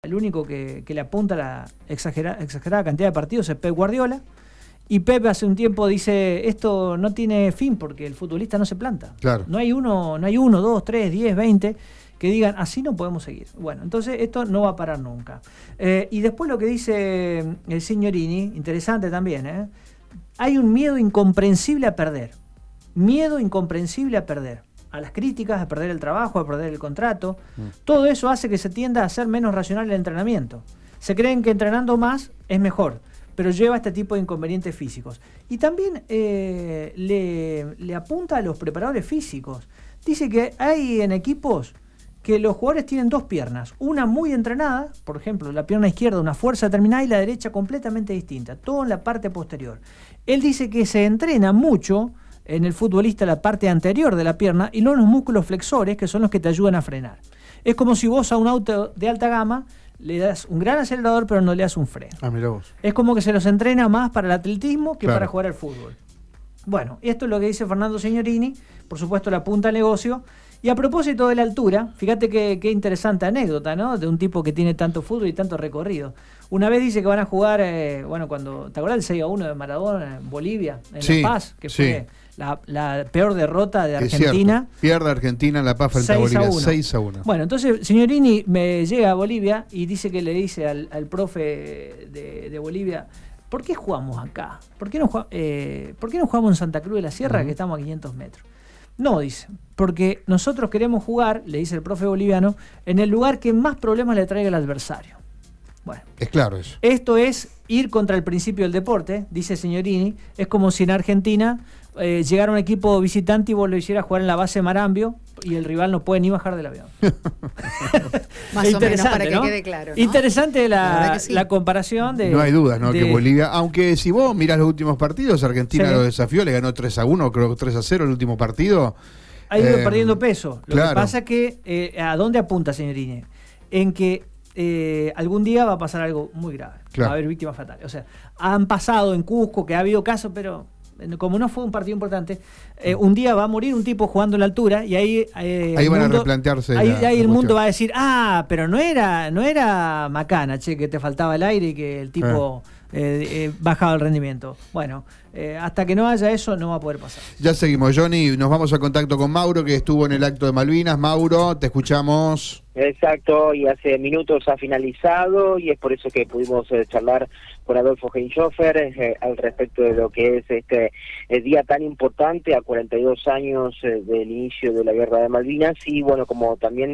El único que le apunta a la exagerada cantidad de partidos es Pep Guardiola. Y Pep hace un tiempo dice, esto no tiene fin porque el futbolista no se planta. Claro. No hay uno, 2, 3, 10, 20 que digan, así no podemos seguir. Bueno, entonces esto no va a parar nunca. Y después lo que dice el Signorini, interesante también, hay un miedo incomprensible a perder. Miedo incomprensible a perder. A las críticas, a perder el trabajo, a perder el contrato. Todo eso hace que se tienda a ser menos racional el entrenamiento. Se creen que entrenando más es mejor, pero lleva a este tipo de inconvenientes físicos. Y también le apunta a los preparadores físicos. Dice que hay en equipos que los jugadores tienen dos piernas, una muy entrenada, por ejemplo, la pierna izquierda, una fuerza determinada, y la derecha completamente distinta, todo en la parte posterior. Él dice que se entrena mucho en el futbolista la parte anterior de la pierna y no los músculos flexores, que son los que te ayudan a frenar. Es como si vos a un auto de alta gama le das un gran acelerador pero no le das un freno. Mirá vos. Es como que se los entrena más para el atletismo que Claro. para jugar al fútbol. Bueno, esto es lo que dice Fernando Signorini, por supuesto la apunta al negocio. Y a propósito de la altura, fíjate qué interesante anécdota, ¿no? De un tipo que tiene tanto fútbol y tanto recorrido. Una vez dice que van a jugar, cuando, ¿te acuerdas del 6-1 de Maradona en Bolivia, en Sí, La Paz? Que sí. fue la peor derrota de Es Argentina. cierto. Pierde Argentina en La Paz frente a Bolivia, 6-1. 6-1. Bueno, entonces Signorini me llega a Bolivia y dice que le dice al profe de Bolivia, ¿por qué jugamos acá? ¿Por qué no jugamos en Santa Cruz de la Sierra, que estamos a 500 metros? No, dice, porque nosotros queremos jugar, le dice el profe boliviano, en el lugar que más problemas le traiga al adversario. Bueno, Es claro eso. esto es ir contra el principio del deporte, dice Signorini. Es como si en Argentina llegara un equipo visitante y vos lo hicieras jugar en la base Marambio y el rival no puede ni bajar del avión. Más o menos, para que ¿no? quede claro, ¿no? Interesante verdad que sí. la comparación de... No hay dudas, ¿no? de- Que Bolivia, aunque si vos mirás los últimos partidos, Argentina Sí. lo desafió, le ganó 3-1, creo que 3-0 el último partido. Ha ido perdiendo peso. Lo claro. que pasa es que, ¿a dónde apunta, Signorini? En que algún día va a pasar algo muy grave. Claro. Va a haber víctimas fatales. O sea, han pasado en Cusco, que ha habido casos, pero como no fue un partido importante, un día va a morir un tipo jugando en la altura y ahí Ahí van a replantearse Ahí la el mundo cuestión. va a decir, pero no era macana, que te faltaba el aire y que el tipo bajaba el rendimiento. Bueno, hasta que no haya eso no va a poder pasar. Ya seguimos, Johnny, nos vamos a contacto con Mauro, que estuvo en el acto de Malvinas. Mauro, te escuchamos. Exacto, y hace minutos ha finalizado y es por eso que pudimos charlar con Adolfo Heinzhofer al respecto de lo que es este día tan importante a 42 años del inicio de la Guerra de Malvinas. Y bueno, como también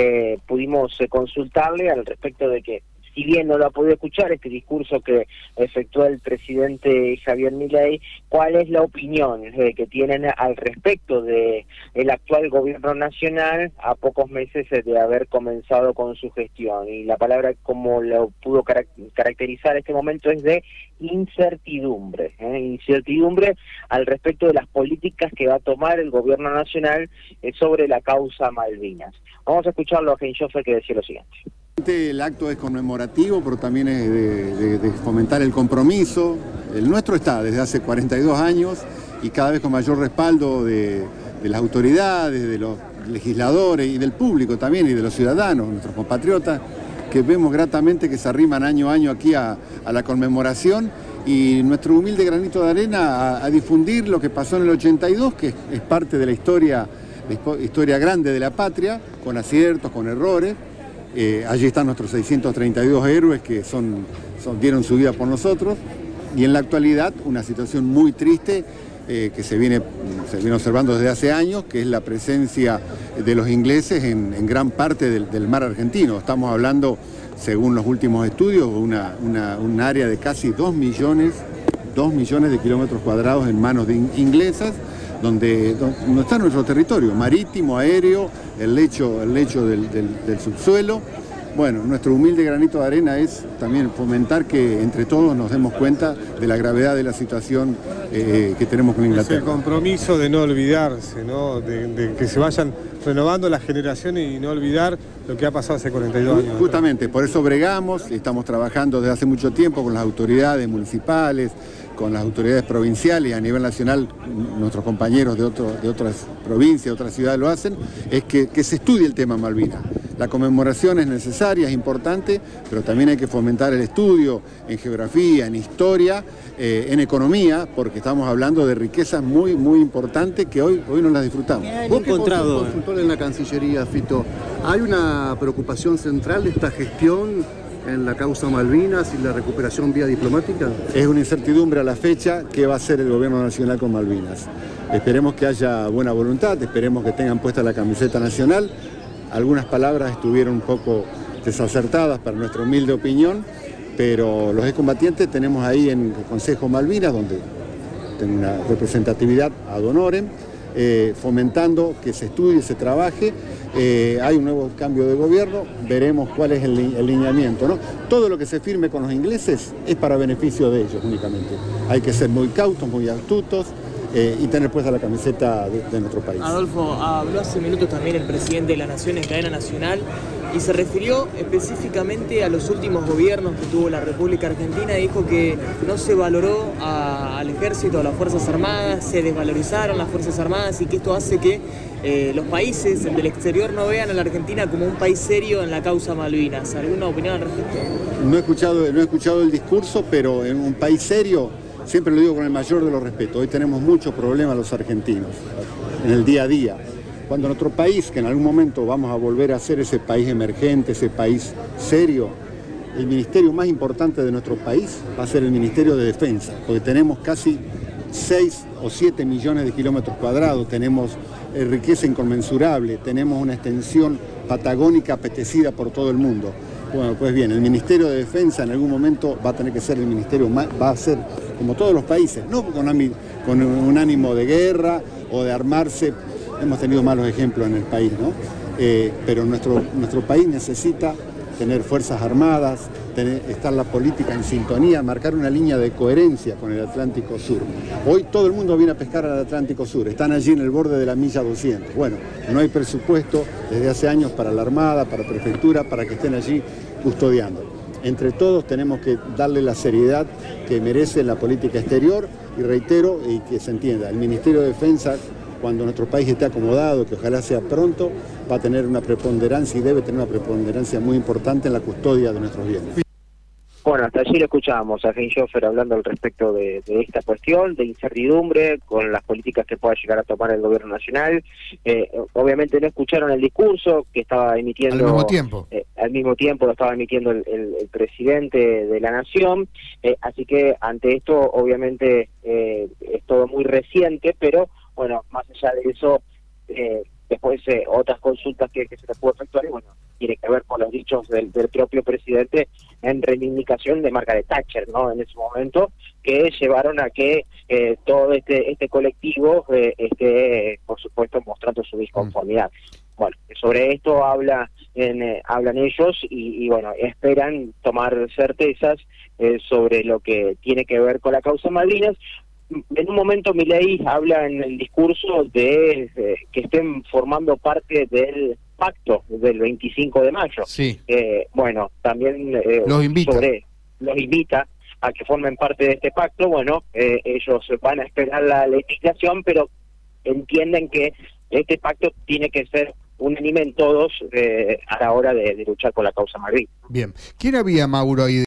pudimos consultarle al respecto de que, si bien no lo ha podido escuchar, este discurso que efectuó el presidente Javier Milei, ¿cuál es la opinión que tienen al respecto de el actual gobierno nacional a pocos meses de haber comenzado con su gestión? Y la palabra, como lo pudo caracterizar este momento, es de incertidumbre. Incertidumbre al respecto de las políticas que va a tomar el gobierno nacional sobre la causa Malvinas. Vamos a escucharlo a Heinzhofer, que decía lo siguiente. El acto es conmemorativo, pero también es de fomentar el compromiso. El nuestro está desde hace 42 años y cada vez con mayor respaldo de las autoridades, de los legisladores y del público también y de los ciudadanos, nuestros compatriotas, que vemos gratamente que se arriman año a año aquí a la conmemoración y nuestro humilde granito de arena a difundir lo que pasó en el 82, que es parte de la historia grande de la patria, con aciertos, con errores. Allí están nuestros 632 héroes que dieron su vida por nosotros, y en la actualidad una situación muy triste que se viene observando desde hace años, que es la presencia de los ingleses en gran parte del mar argentino. Estamos hablando, según los últimos estudios, un área de casi 2 millones de kilómetros cuadrados en manos de inglesas, donde no está nuestro territorio, marítimo, aéreo, el lecho del subsuelo. Bueno, nuestro humilde granito de arena es también fomentar que entre todos nos demos cuenta de la gravedad de la situación que tenemos con Inglaterra. Es el compromiso de no olvidarse, ¿no? De que se vayan renovando las generaciones y no olvidar lo que ha pasado hace 42 años. Justamente, por eso bregamos, estamos trabajando desde hace mucho tiempo con las autoridades municipales, con las autoridades provinciales y a nivel nacional, nuestros compañeros de otras provincias, de otras ciudades lo hacen, es que se estudie el tema Malvinas. La conmemoración es necesaria, es importante, pero también hay que fomentar el estudio en geografía, en historia, en economía, porque estamos hablando de riquezas muy, muy importantes que hoy no las disfrutamos. Vos que encontrado consultor en la Cancillería, Fito, ¿hay una preocupación central de esta gestión en la causa Malvinas y la recuperación vía diplomática? Es una incertidumbre a la fecha qué va a hacer el gobierno nacional con Malvinas. Esperemos que haya buena voluntad, esperemos que tengan puesta la camiseta nacional. Algunas palabras estuvieron un poco desacertadas para nuestra humilde opinión, pero los excombatientes tenemos ahí en el Consejo Malvinas, donde tiene una representatividad ad honorem, fomentando que se estudie, se trabaje. Hay un nuevo cambio de gobierno, veremos cuál es el lineamiento, ¿no? Todo lo que se firme con los ingleses es para beneficio de ellos únicamente. Hay que ser muy cautos, muy astutos, y tener puesta la camiseta de nuestro país. Adolfo, habló hace minutos también el presidente de la Nación en cadena nacional y se refirió específicamente a los últimos gobiernos que tuvo la República Argentina. Dijo que no se valoró al ejército, a las Fuerzas Armadas, se desvalorizaron las Fuerzas Armadas y que esto hace que los países del exterior no vean a la Argentina como un país serio en la causa Malvinas. ¿Alguna opinión al respecto? No he escuchado el discurso, pero en un país serio, siempre lo digo con el mayor de los respetos, hoy tenemos muchos problemas los argentinos en el día a día. Cuando nuestro país, que en algún momento vamos a volver a ser ese país emergente, ese país serio, el ministerio más importante de nuestro país va a ser el Ministerio de Defensa, porque tenemos casi 6 o 7 millones de kilómetros cuadrados, tenemos riqueza inconmensurable, tenemos una extensión patagónica apetecida por todo el mundo. Bueno, pues bien, el Ministerio de Defensa en algún momento va a tener que ser el ministerio, va a ser como todos los países, no con un ánimo de guerra o de armarse. Hemos tenido malos ejemplos en el país, ¿no? Pero nuestro país necesita tener fuerzas armadas, estar la política en sintonía, marcar una línea de coherencia con el Atlántico Sur. Hoy todo el mundo viene a pescar al Atlántico Sur, están allí en el borde de la milla 200. Bueno, no hay presupuesto desde hace años para la Armada, para Prefectura, para que estén allí custodiando. Entre todos tenemos que darle la seriedad que merece la política exterior y reitero, y que se entienda, el Ministerio de Defensa, cuando nuestro país esté acomodado, que ojalá sea pronto, va a tener una preponderancia y debe tener una preponderancia muy importante en la custodia de nuestros bienes. Bueno, hasta allí lo escuchábamos a Feinhofer hablando al respecto de esta cuestión, de incertidumbre con las políticas que pueda llegar a tomar el gobierno nacional. Obviamente no escucharon el discurso que estaba emitiendo... Al mismo tiempo. Al mismo tiempo lo estaba emitiendo el presidente de la Nación, así que ante esto obviamente es todo muy reciente, pero bueno, más allá de eso... después otras consultas que se les puede efectuar y bueno, tiene que ver con los dichos del propio presidente en reivindicación de Margaret Thatcher, ¿no? En ese momento, que llevaron a que todo este colectivo esté, por supuesto, mostrando su disconformidad. Bueno, sobre esto hablan ellos y bueno, esperan tomar certezas sobre lo que tiene que ver con la causa Malvinas. En un momento Milei habla en el discurso de que estén formando parte del pacto del 25 de mayo. Sí. Bueno, también los invita a que formen parte de este pacto. Bueno, ellos van a esperar la legislación, pero entienden que este pacto tiene que ser unánime en todos a la hora de luchar por la causa Malvinas. Bien. ¿Quién había, Mauro, ahí?